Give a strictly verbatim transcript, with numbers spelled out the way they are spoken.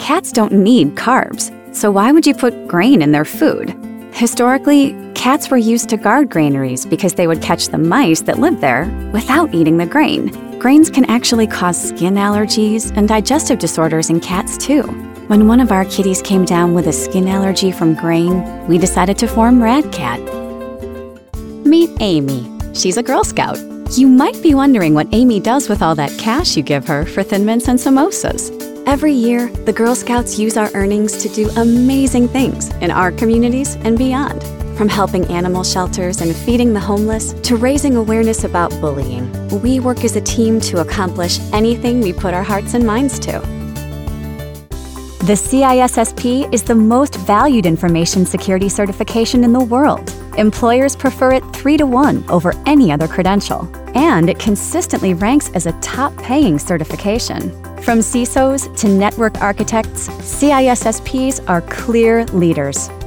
Cats don't need carbs, so why would you put grain in their food? Historically, cats were used to guard granaries because they would catch the mice that lived there without eating the grain. Grains can actually cause skin allergies and digestive disorders in cats too. When one of our kitties came down with a skin allergy from grain, we decided to form Radcat. Meet Amy. She's a Girl Scout. You might be wondering what Amy does with all that cash you give her for Thin Mints and samosas. Every year, the Girl Scouts use our earnings to do amazing things in our communities and beyond. From helping animal shelters and feeding the homeless to raising awareness about bullying, we work as a team to accomplish anything we put our hearts and minds to. The C I S S P is the most valued information security certification in the world. Employers prefer it three to one over any other credential, and it consistently ranks as a top-paying certification. From C I S Os to network architects, C I S S Ps are clear leaders.